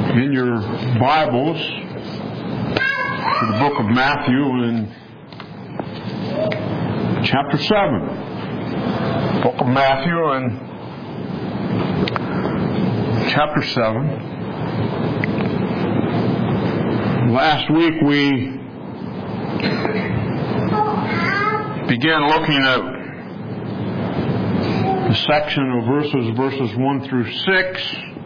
in your Bibles to the book of Matthew in chapter 7. Book of Matthew in chapter 7. Last week we began looking at the section of verses 1 through 6.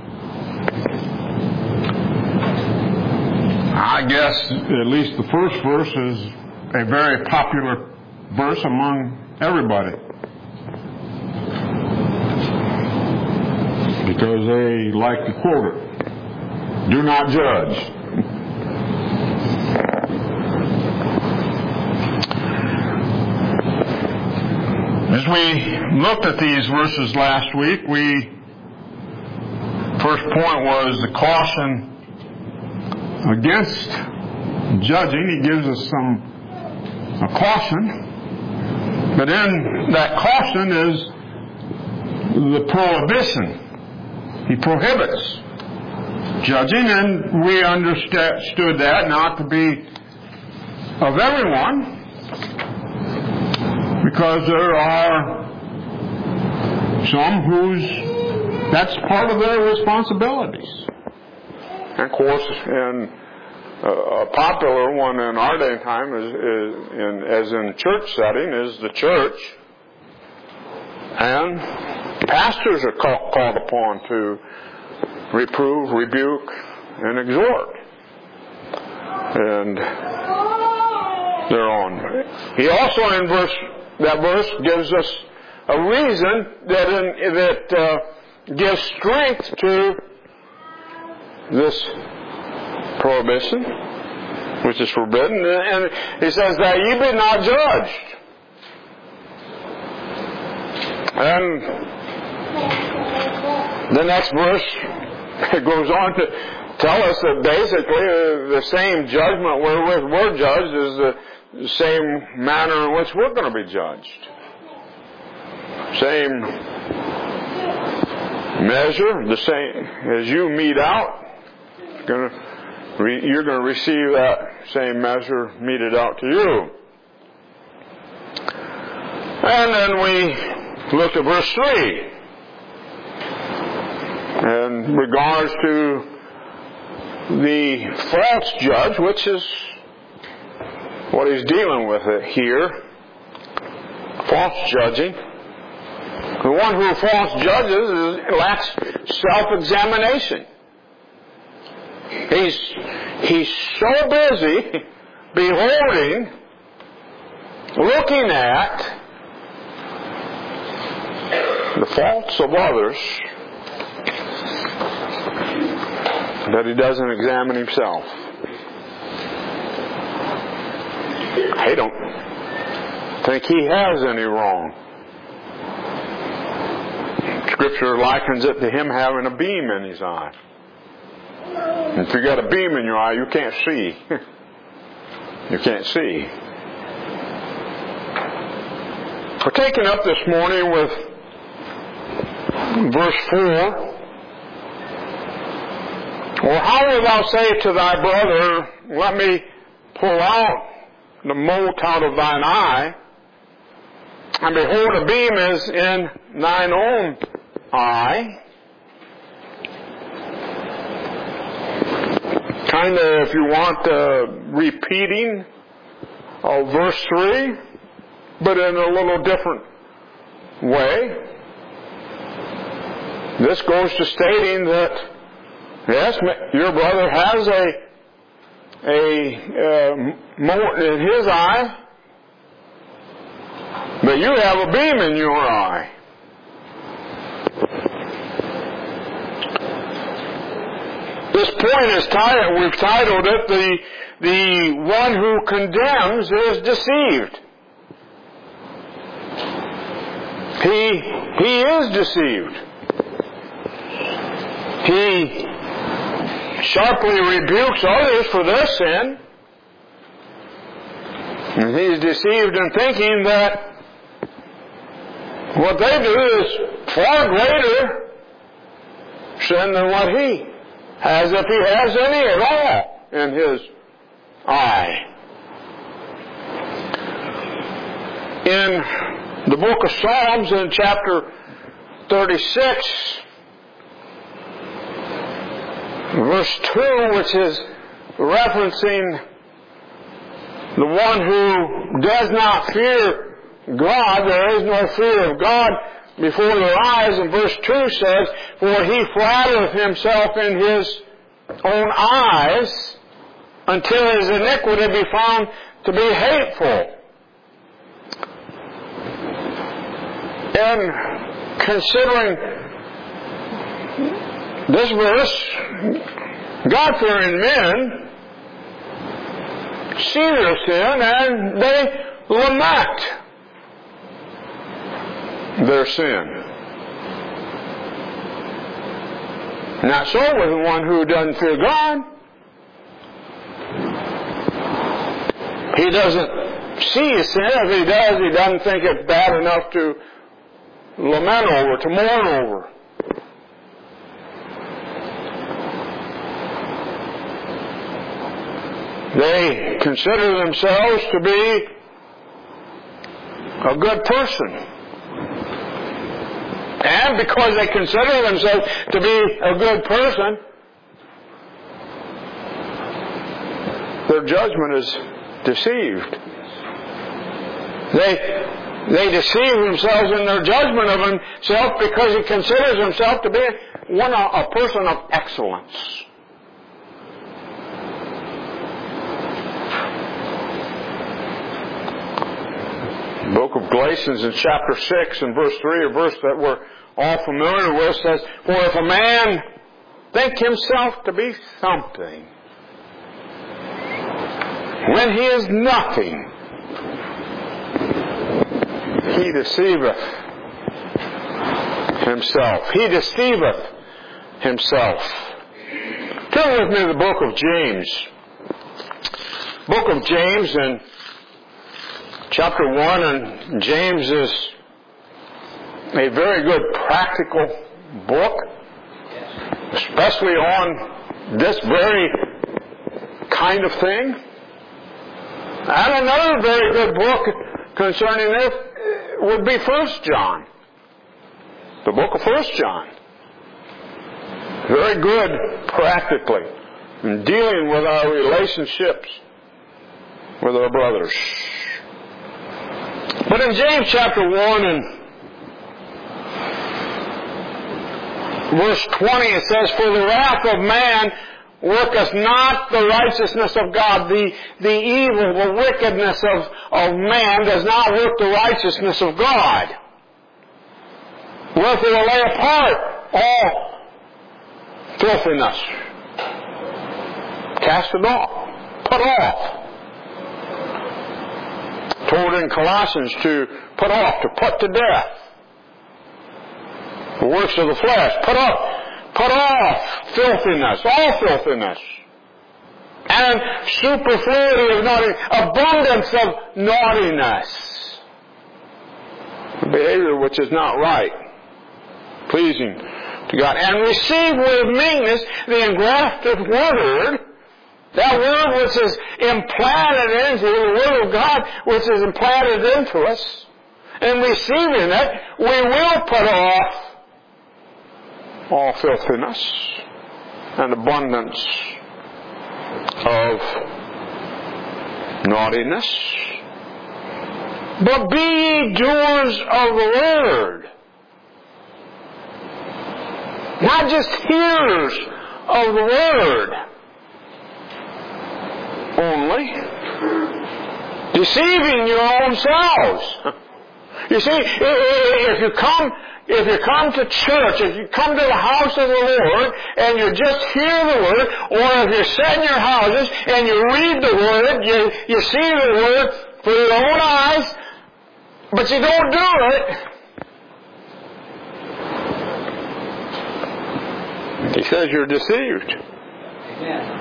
I guess at least the first verse is a very popular verse among everybody, because they like to quote it. Do not judge. As we looked at these verses last week, first point was the caution against judging. He gives us a caution, but in that caution is the prohibition. He prohibits judging, and we understood that not to be of everyone, because there are some that's part of their responsibilities. And of course, a popular one in our day and time as in church setting is the church, and pastors are called upon to reprove, rebuke, and exhort, and thereon. He also in that verse gives us a reason that gives strength to this prohibition, which is forbidden, and he says that ye be not judged. And the next verse goes on to tell us that basically the same judgment wherewith we're judged is the same manner in which we're going to be judged. Same measure, the same as you mete out, you're going to receive that same measure meted out to you. And then we look at verse 3 in regards to the false judge, which is what he's dealing with here. False judging. The one who false judges lacks self-examination. He's so busy beholding, looking at the faults of others that he doesn't examine himself. I don't think he has any wrong. Scripture likens it to him having a beam in his eye. If you got a beam in your eye, you can't see. You can't see. We're taking up this morning with verse 4. Or how wilt thou say to thy brother, let me pull out the mote out of thine eye, and behold, a beam is in thine own eye? Kind of, if you want, repeating of verse 3, but in a little different way. This goes to stating that, yes, your brother has a mote in his eye, but you have a beam in your eye. This point is we've titled it, the one who condemns is deceived. He is deceived. He sharply rebukes others for their sin. And he's deceived in thinking that what they do is far greater sin than what he as if he has any at all in his eye. In the book of Psalms, in chapter 36, verse 2, which is referencing the one who does not fear God, there is no fear of God before their eyes, and verse 2 says, for he flattereth himself in his own eyes until his iniquity be found to be hateful. And considering this verse, God-fearing men see their sin and they lament their sin. Not so with the one who doesn't fear God. He doesn't see his sin. If he does, he doesn't think it's bad enough to lament over, to mourn over. They consider themselves to be a good person. And because they consider themselves to be a good person, their judgment is deceived. They deceive themselves in their judgment of himself because he considers himself to be a person of excellence. The book of Galatians in chapter 6 and verse 3, a verse that we're all familiar with, says, for if a man think himself to be something, when he is nothing, he deceiveth himself. He deceiveth himself. Turn with me to the book of James. Book of James in chapter 1, and James is a very good practical book, especially on this very kind of thing. And another very good book concerning this would be 1 John. The book of 1 John. Very good practically in dealing with our relationships with our brothers. But in James chapter 1 and verse 20 it says, for the wrath of man worketh not the righteousness of God. The evil, the wickedness of man does not work the righteousness of God. Wherefore lay apart all filthiness. Cast it off. Put off. Told in Colossians to put off, to put to death the works of the flesh. Put off filthiness, all filthiness, and superfluity of naughtiness, abundance of naughtiness, the behavior which is not right, pleasing to God, and receive with meekness the engrafted word. That word which is implanted into the Word of God, which is implanted into us, and receiving it, we will put off all filthiness and abundance of naughtiness. But be ye doers of the word, not just hearers of the word only, deceiving your own selves. You see, if you come to church, if you come to the house of the Lord and you just hear the Word, or if you sit in your houses and you read the Word, you see the Word for your own eyes, but you don't do it, he says you're deceived. Amen.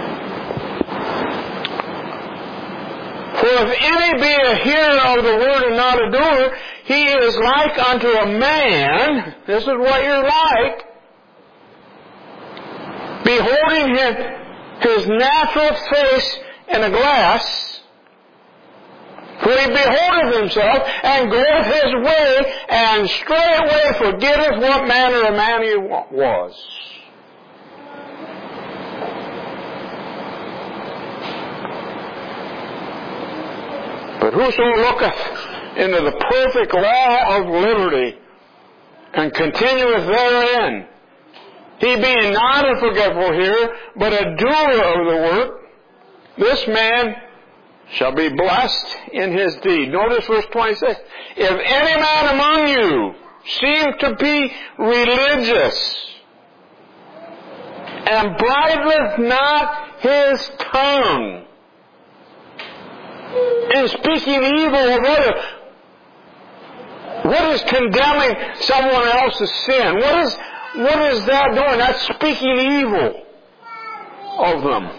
For if any be a hearer of the word and not a doer, he is like unto a man, this is what you're like, beholding his natural face in a glass, for he beholdeth himself, and goeth his way, and straightway forgetteth what manner of man he was. But whoso looketh into the perfect law of liberty, and continueth therein, he being not a forgetful hearer, but a doer of the work, this man shall be blessed in his deed. Notice verse 26. If any man among you seem to be religious, and bridleth not his tongue in speaking evil of others, what is condemning someone else's sin? What is that doing? That's speaking evil of them.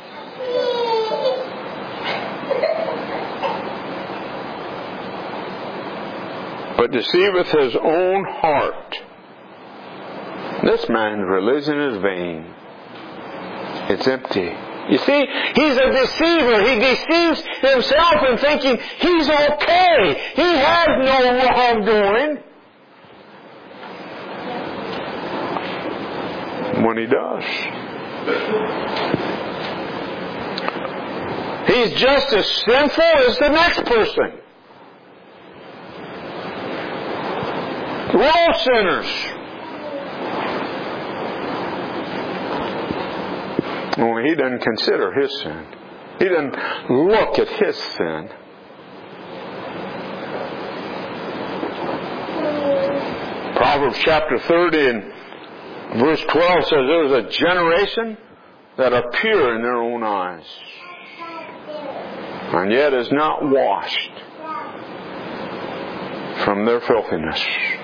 But deceiveth his own heart. This man's religion is vain. It's empty. You see, he's a deceiver. He deceives himself in thinking he's okay. He has no wrongdoing. When he does, he's just as sinful as the next person. We're all sinners. Only he doesn't consider his sin. He doesn't look at his sin. Proverbs chapter 30 and verse 12 says, there is a generation that are pure in their own eyes, and yet is not washed from their filthiness.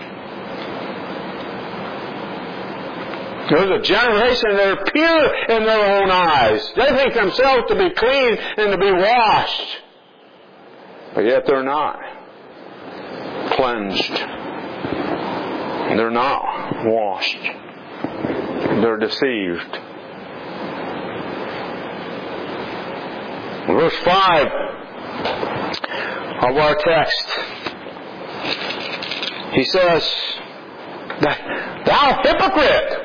There's a generation that are pure in their own eyes. They think themselves to be clean and to be washed. But yet they're not cleansed. They're not washed. They're deceived. Verse 5 of our text, he says, thou hypocrite!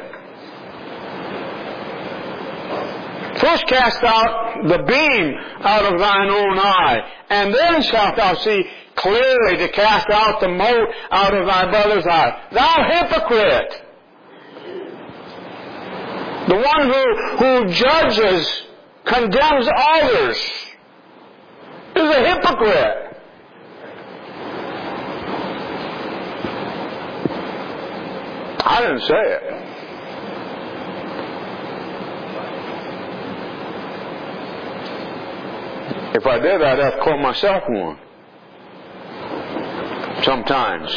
First cast out the beam out of thine own eye, and then shalt thou see clearly to cast out the mote out of thy brother's eye. Thou hypocrite! The one who judges, condemns others, is a hypocrite. I didn't say it. If I did, I'd have to call myself one. Sometimes.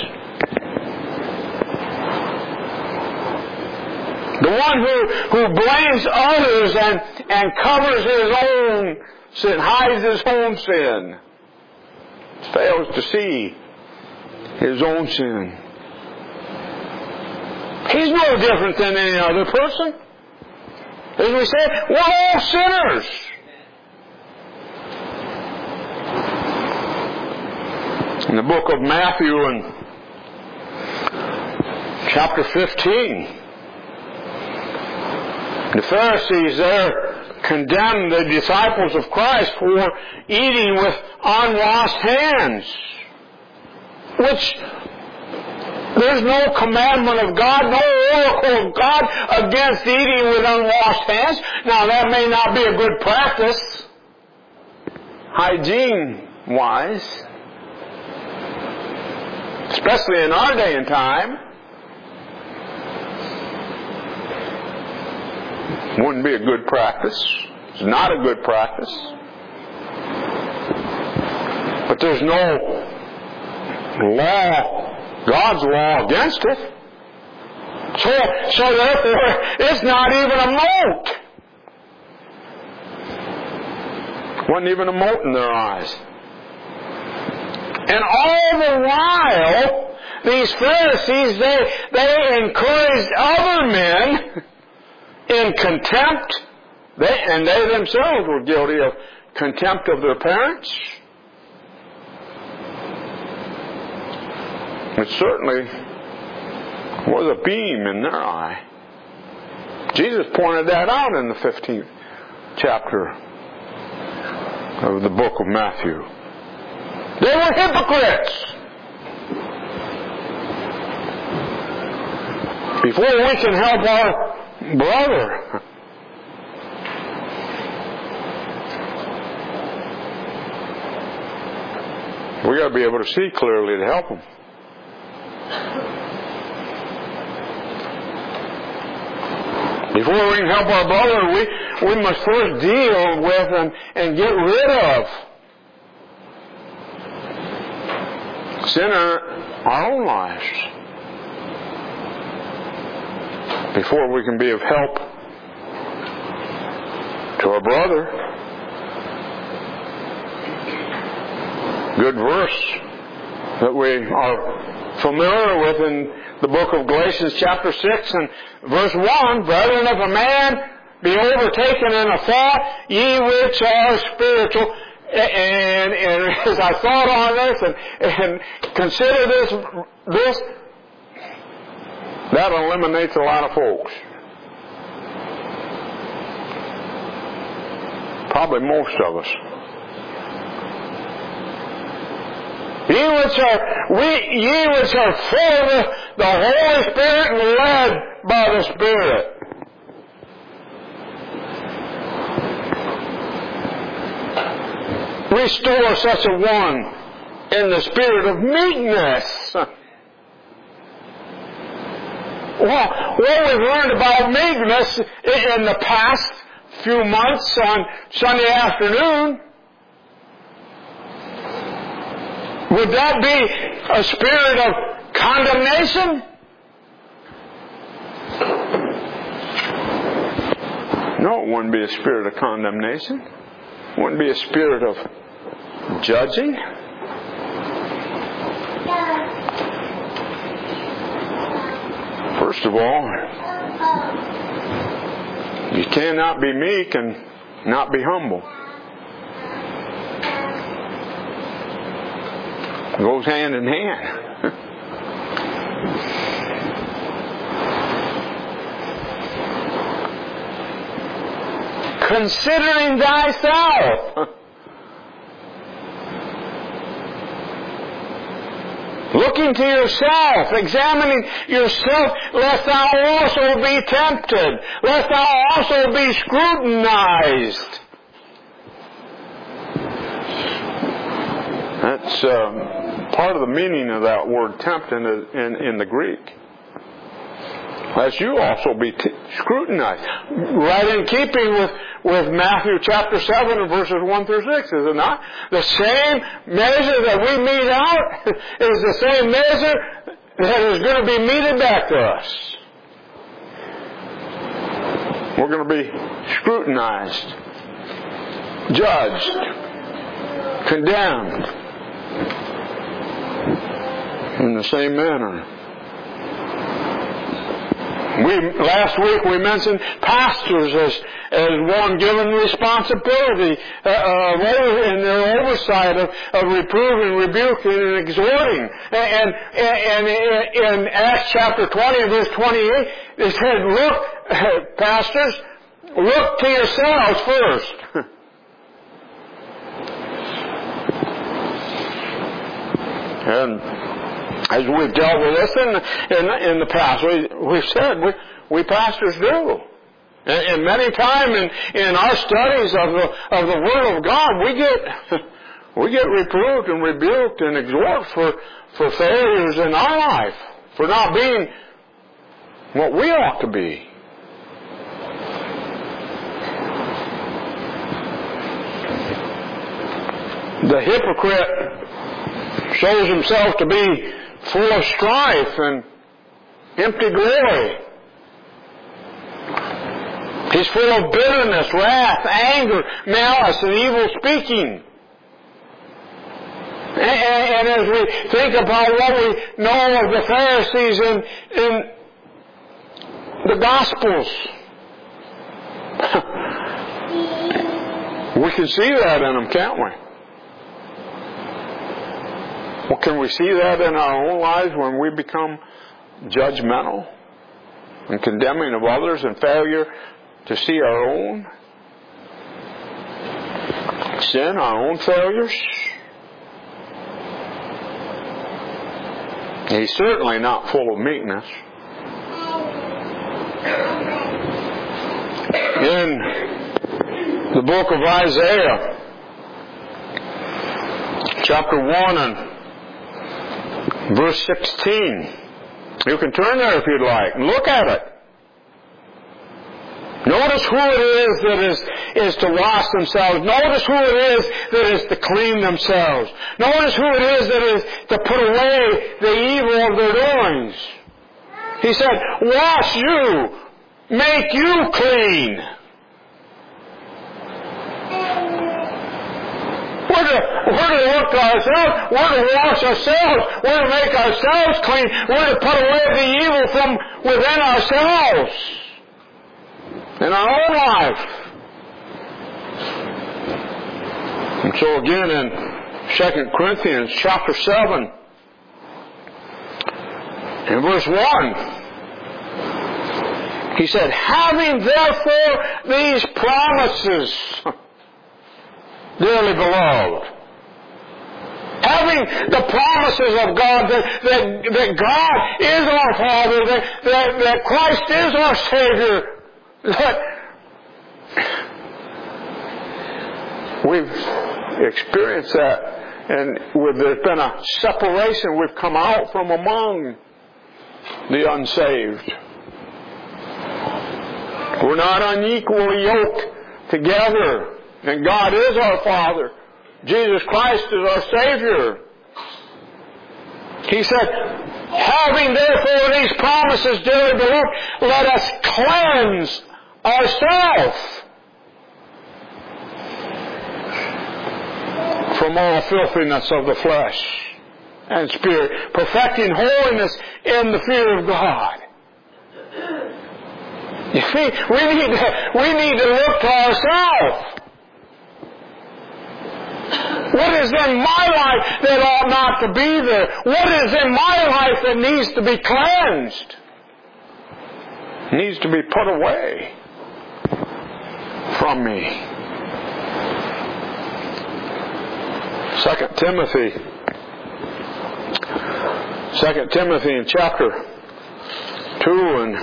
The one who blames others and covers his own sin, hides his own sin, fails to see his own sin. He's no different than any other person. As we said, we're all sinners. In the book of Matthew in chapter 15, the Pharisees there condemned the disciples of Christ for eating with unwashed hands, which there's no commandment of God, no oracle of God against eating with unwashed hands. Now that may not be a good practice, hygiene-wise, especially in our day and time. Wouldn't be a good practice. It's not a good practice. But there's no law, God's law against it. So therefore, it's not even a mote. Wasn't even a mote in their eyes. And all the while, these Pharisees, they encouraged other men in contempt. They themselves were guilty of contempt of their parents. It certainly was a beam in their eye. Jesus pointed that out in the 15th chapter of the book of Matthew. They were hypocrites. Before we can help our brother, we got to be able to see clearly to help them. Before we can help our brother, we must first deal with and get rid of sin in our own lives before we can be of help to our brother. Good verse that we are familiar with in the book of Galatians chapter 6 and verse 1, Brethren, if a man be overtaken in a fault, ye which are spiritual. And as I thought on this and consider this, that eliminates a lot of folks. Probably most of us. Ye which are full of the Holy Spirit and led by the Spirit. Restore such a one in the spirit of meekness. Well, what we've learned about meekness in the past few months on Sunday afternoon, would that be a spirit of condemnation? No, it wouldn't be a spirit of condemnation. It wouldn't be a spirit of judging. First of all, you cannot be meek and not be humble. It goes hand in hand. Considering thyself. Looking to yourself, examining yourself, lest thou also be tempted, lest thou also be scrutinized. That's part of the meaning of that word tempted in the Greek. Lest you also be scrutinized. Right in keeping with Matthew chapter 7 and verses 1 through 6, is it not? The same measure that we mete out is the same measure that is going to be meted back to us. We're going to be scrutinized, judged, condemned in the same manner. Last week we mentioned pastors as one given responsibility in their oversight of reproving, rebuking, and exhorting. And in Acts chapter 20 verse 28, it said, look, pastors, look to yourselves first. And as we've dealt with this in the past, we've said we pastors do. And many times in our studies of the Word of God, we get reproved and rebuked and exhorted for failures in our life, for not being what we ought to be. The hypocrite shows himself to be full of strife and empty glory. He's full of bitterness, wrath, anger, malice, and evil speaking. And as we think about what we know of the Pharisees in the Gospels, We can see that in them, can't we? Well, can we see that in our own lives when we become judgmental and condemning of others and failure to see our own sin, our own failures? He's certainly not full of meekness. In the book of Isaiah, chapter 1 and verse 16. You can turn there if you'd like and look at it. Notice who it is that is to wash themselves. Notice who it is that is to clean themselves. Notice who it is that is to put away the evil of their doings. He said, wash you, make you clean. We're to look to ourselves. We're to wash ourselves. We're to make ourselves clean. We're to put away the evil from within ourselves in our own life. And so again in 2 Corinthians chapter 7 in verse 1, he said, having therefore these promises, dearly beloved, having the promises of God that God is our Father, that Christ is our Savior, that we've experienced that, and there's been a separation. We've come out from among the unsaved. We're not unequally yoked together, and God is our Father. Jesus Christ is our Savior. He said, having therefore these promises, dearly beloved, let us cleanse ourselves from all filthiness of the flesh and spirit, perfecting holiness in the fear of God. You see, we need to look to ourselves. What is in my life that ought not to be there? What is in my life that needs to be cleansed? Needs to be put away from me. 2 Timothy in chapter 2, and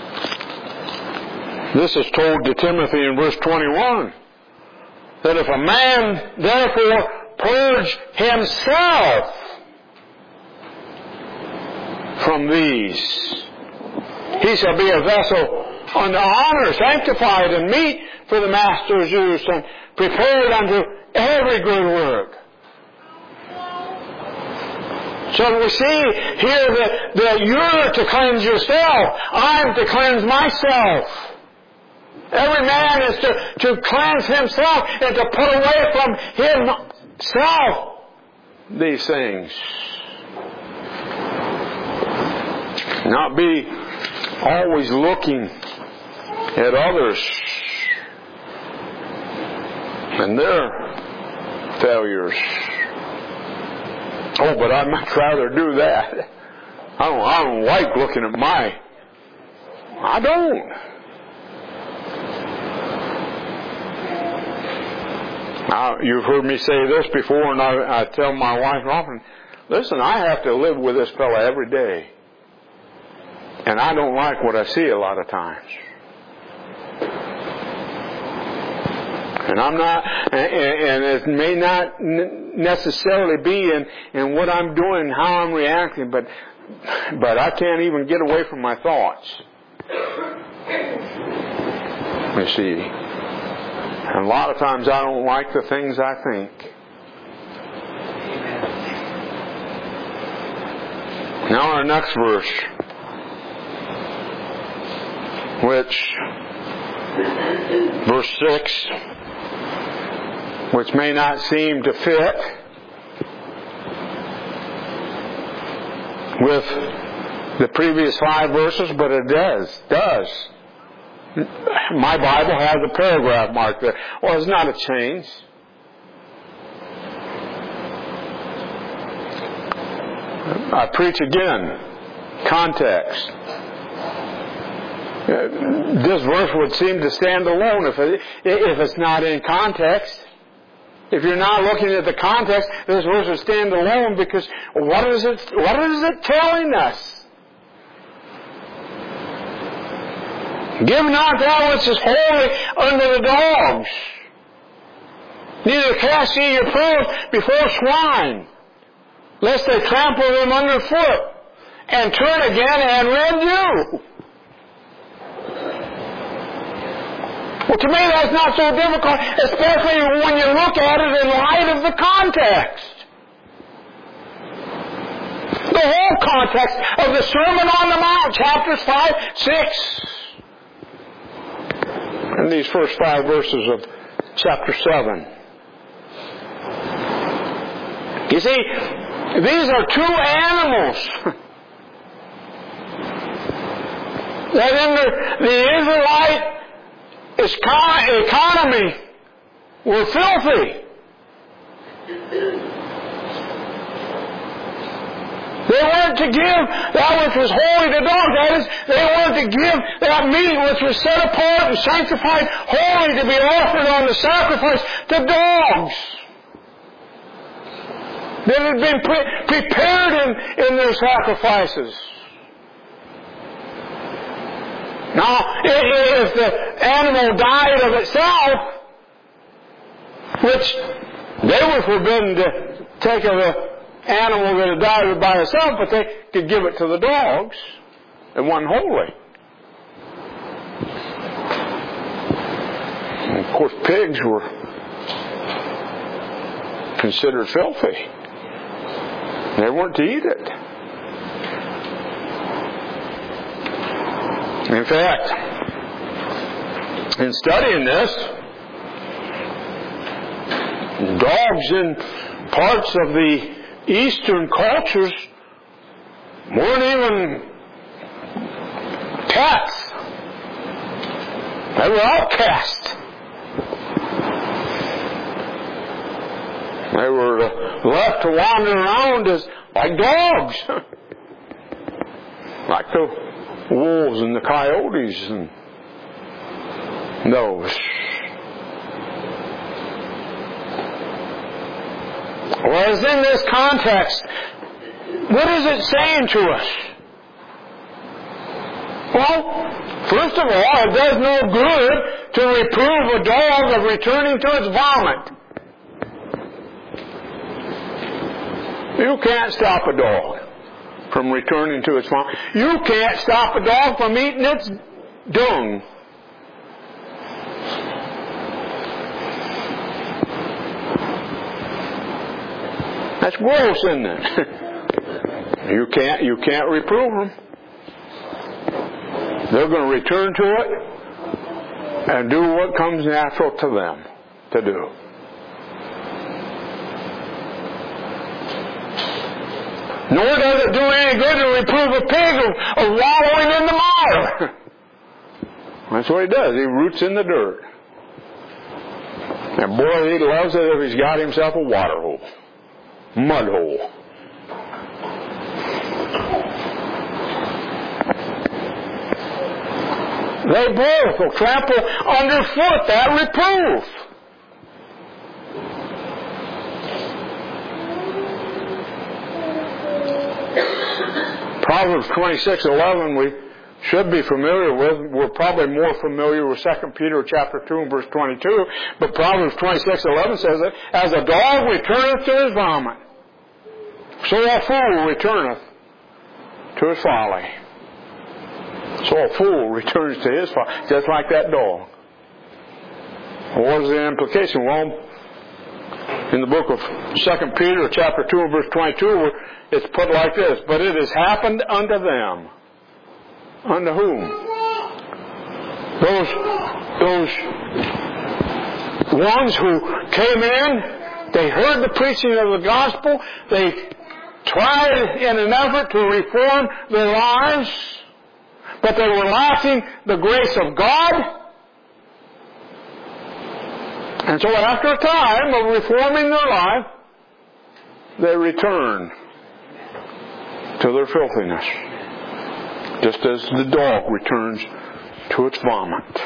this is told to Timothy in verse 21, that if a man therefore purge himself from these, he shall be a vessel unto honor, sanctified and meet for the master's use, and prepared unto every good work. So we see here that you're to cleanse yourself. I'm to cleanse myself. Every man is to cleanse himself and to put away from himself these things. Not be always looking at others and their failures. Oh, but I'd much rather do that. I don't like looking at I don't. Now, you've heard me say this before, and I tell my wife often, listen, I have to live with this fella every day. And I don't like what I see a lot of times. And I'm not, and it may not necessarily be in what I'm doing, how I'm reacting, but I can't even get away from my thoughts. You see. And a lot of times I don't like the things I think. Now our next verse, verse 6, which may not seem to fit with the previous 5 verses, but it does. My Bible has a paragraph mark there. Well, it's not a change. I preach again. Context. This verse would seem to stand alone if it's not in context. If you're not looking at the context, this verse would stand alone because what is it telling us? Give not that which is holy unto the dogs. Neither cast ye your pearls before swine, lest they trample them underfoot, and turn again and rend you. Well, to me that's not so difficult, especially when you look at it in light of the context. The whole context of the Sermon on the Mount, chapters 5, 6. And these first 5 verses of chapter 7. You see, these are 2 animals that in the Israelite economy were filthy. They weren't to give that which was holy to dogs. That is, they weren't to give that meat which was set apart and sanctified holy to be offered on the sacrifice to dogs that had been prepared in their sacrifices. Now, if the animal died of itself, which they were forbidden to take of an animal that had died by itself, but they could give it to the dogs. It wasn't holy. And of course, pigs were considered filthy. They weren't to eat it. In fact, in studying this, dogs in parts of the Eastern cultures weren't even pets. They were outcast. They were left to wander around as like dogs, like the wolves and the coyotes and those. Whereas in this context, what is it saying to us? Well, first of all, it does no good to reprove a dog of returning to its vomit. You can't stop a dog from returning to its vomit. You can't stop a dog from eating its dung. That's gross, isn't it? You can't reprove them. They're going to return to it and do what comes natural to them to do. Nor does it do any good to reprove a pig of wallowing in the mire. That's what he does. He roots in the dirt. And boy, he loves it if he's got himself a water hole. Mud hole. They both will trample underfoot that reproof. Proverbs 26:11 we should be familiar with. We're probably more familiar with 2 Peter chapter 2 and verse 22. But Proverbs 26:11 says that as a dog returneth to his vomit, so a fool returneth to his folly. So a fool returns to his folly, just like that dog. What is the implication? Well, in the book of 2 Peter chapter 2 and verse 22, it's put like this: but it has happened unto them. Unto whom? Those ones who came in, they heard the preaching of the gospel, they tried in an effort to reform their lives, but they were lacking the grace of God. And so after a time of reforming their life, they return to their filthiness, just as the dog returns to its vomit.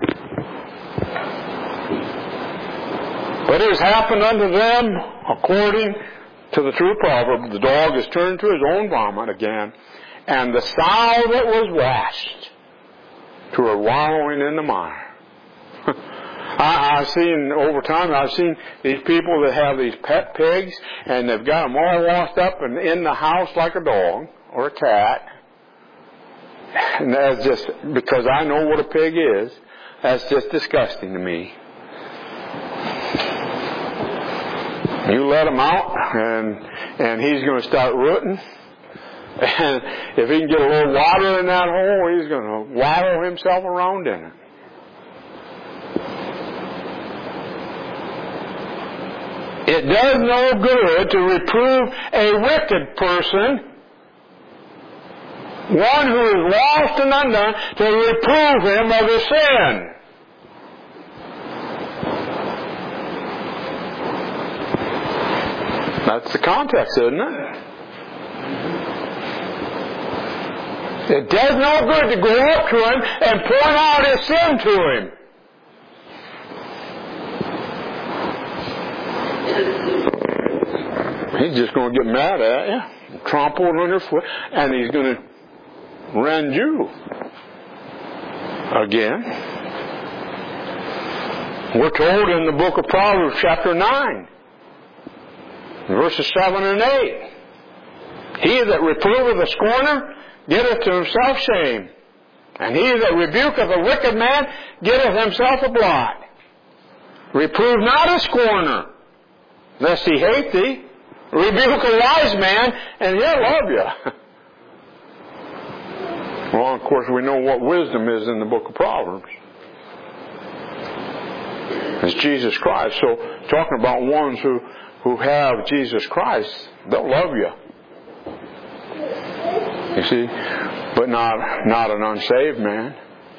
But it has happened unto them according to the true proverb, the dog is turned to his own vomit again, and the sow that was washed to her wallowing in the mire. I've seen, over time, I've seen these people that have these pet pigs, and they've got them all washed up and in the house like a dog or a cat. And that's just, because I know what a pig is, that's just disgusting to me. You let him out, and he's going to start rooting. And if he can get a little water in that hole, he's going to wallow himself around in it. It does no good to reprove a wicked person, one who is lost and undone, to reprove him of his sin. That's the context, isn't it? It does no good to go up to him and point out his sin to him. He's just going to get mad at you, trample it underfoot, and he's going to rend you again. We're told in the book of Proverbs, chapter 9, verses 7 and 8, he that reproveth a scorner getteth to himself shame, and he that rebuketh a wicked man getteth himself a blot. Reprove not a scorner, lest he hate thee. Rebuke a wise man, and he'll love you. Well, of course, we know what wisdom is in the book of Proverbs. It's Jesus Christ. So, talking about ones who have Jesus Christ, they'll love you. You see? But not an unsaved man.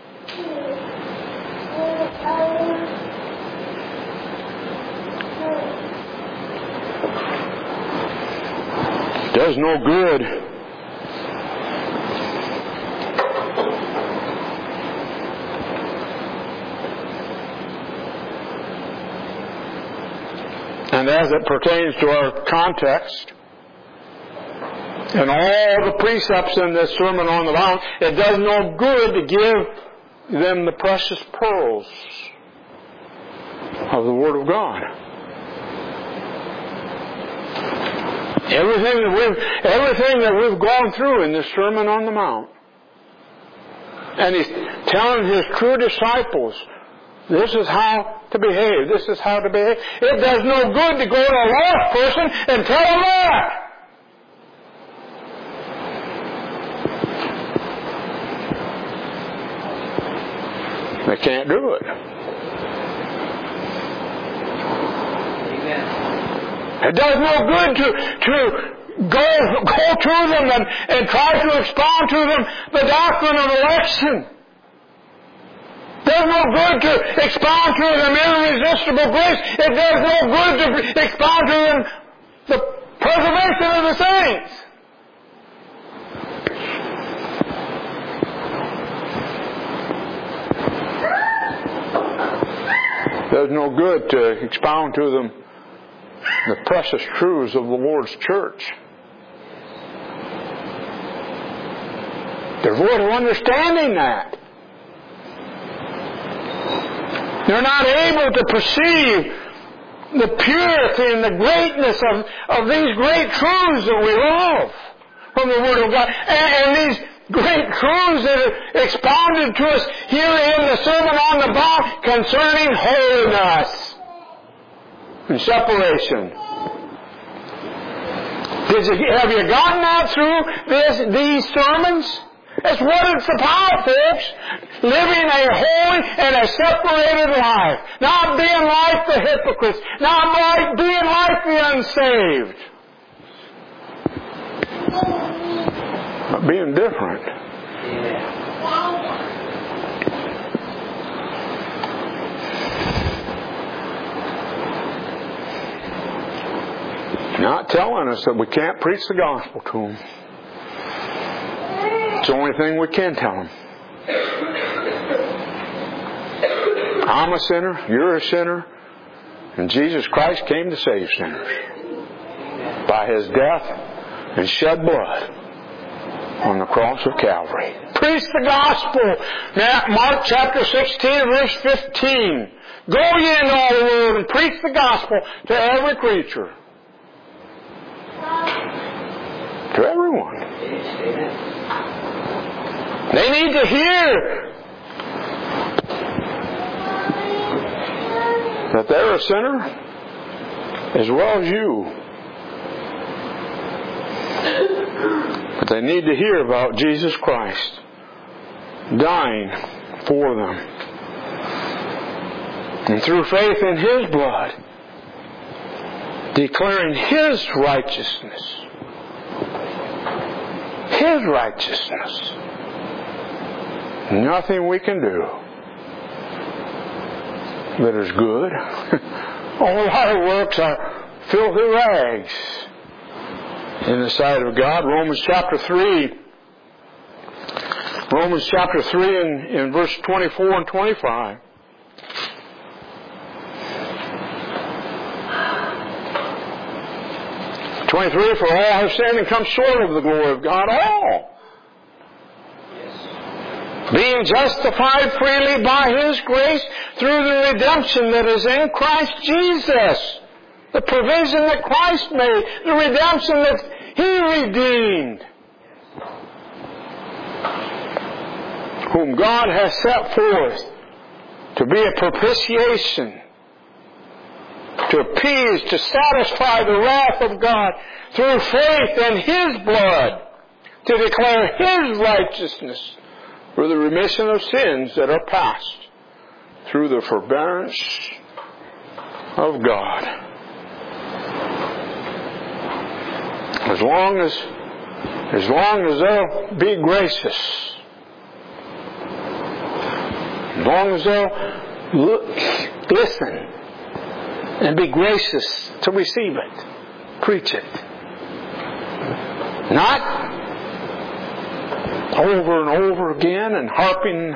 Does no good and as it pertains to our context and all the precepts in this Sermon on the Mount, it does no good to give them the precious pearls of the Word of God. Everything that we've gone through in this Sermon on the Mount. And he's telling his true disciples, this is how to behave. This is how to behave. It does no good to go to a lost person and tell them that. They can't do it. It does no good to go to them and try to expound to them the doctrine of election. It does no good to expound to them irresistible grace. It does no good to expound to them the preservation of the saints. It does no good to expound to them the precious truths of the Lord's church. They're void of understanding that. They're not able to perceive the purity and the greatness of these great truths that we love from the Word of God. And these great truths that are expounded to us here in the Sermon on the Mount concerning holiness and separation. Have you gotten that through these sermons? That's what it's about, folks. Living a holy and a separated life. Not being like the hypocrites. Not being like the unsaved. But being different. Not telling us that we can't preach the gospel to them. It's the only thing we can tell them. I'm a sinner, you're a sinner, and Jesus Christ came to save sinners by His death and shed blood on the cross of Calvary. Preach the gospel. Now, Mark chapter 16, verse 15. Go ye into all the world and preach the gospel to every creature. To everyone. They need to hear that they're a sinner as well as you. But they need to hear about Jesus Christ dying for them. And through faith in His blood, declaring His righteousness. His righteousness. Nothing we can do that is good. All our works are filthy rags in the sight of God. Romans chapter 3 in verse 24 and 25. For all have sinned and come short of the glory of God. All. Being justified freely by His grace through the redemption that is in Christ Jesus. The provision that Christ made. The redemption that He redeemed. Whom God has set forth to be a propitiation, to appease, to satisfy the wrath of God through faith in His blood, to declare His righteousness for the remission of sins that are past through the forbearance of God. As long as they'll be gracious, as long as they'll listen and be gracious to receive it. Preach it. Not over and over again and harping.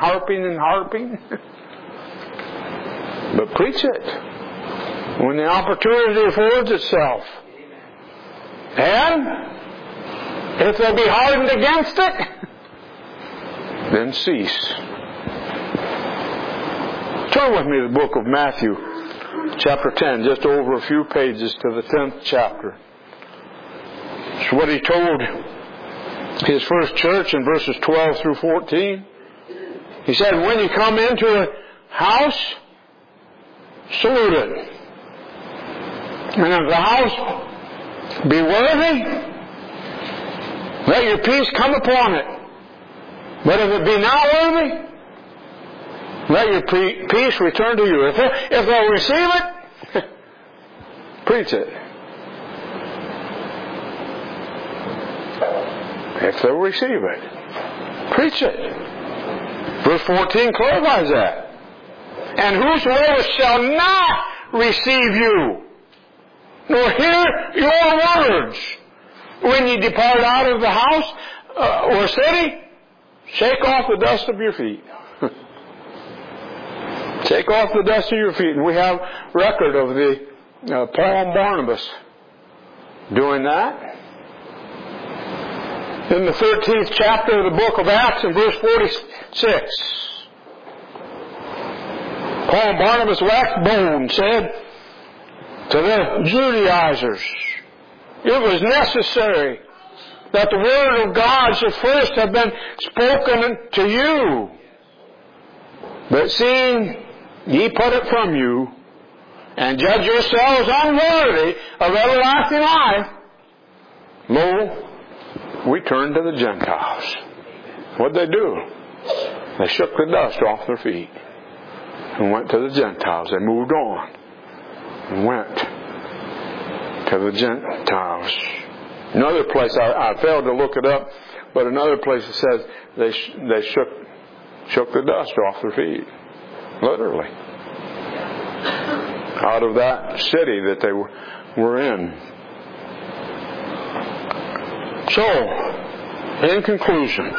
But preach it when the opportunity affords itself. And if they'll be hardened against it, then cease. Turn with me to the book of Matthew. Chapter 10, just over a few pages to the 10th chapter. It's what He told His first church in verses 12 through 14. He said, when you come into a house, salute it. And if the house be worthy, let your peace come upon it. But if it be not worthy, let your peace return to you. If they'll receive it, preach it. If they'll receive it, preach it. Verse 14 clarifies that. And whosoever shall not receive you, nor hear your words, when ye depart out of the house or city, shake off the dust of your feet. Take off the dust of your feet. And we have record of the Paul and Barnabas doing that. In the 13th chapter of the book of Acts, in verse 46, Paul and Barnabas waxed bold and said to the Judaizers, it was necessary that the word of God should first have been spoken to you. But seeing ye put it from you, and judge yourselves unworthy of everlasting life, lo, we turned to the Gentiles. What'd they do? They shook the dust off their feet and went to the Gentiles. They moved on and went to the Gentiles. Another place, I failed to look it up, but another place it says they shook shook the dust off their feet. Literally. Out of that city that they were in. So, in conclusion,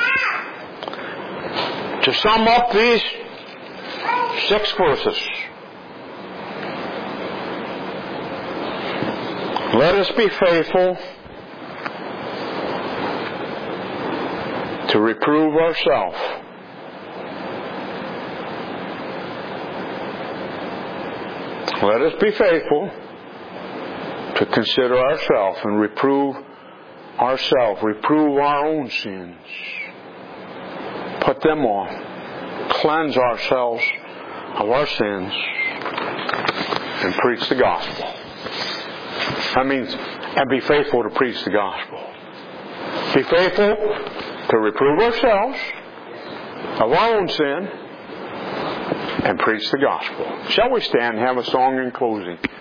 to sum up these 6 verses, let us be faithful to reprove ourselves. Let us be faithful to consider ourselves and reprove ourselves, reprove our own sins, put them off, cleanse ourselves of our sins, and preach the gospel. That means, and be faithful to preach the gospel. Be faithful to reprove ourselves of our own sin and preach the gospel. Shall we stand and have a song in closing?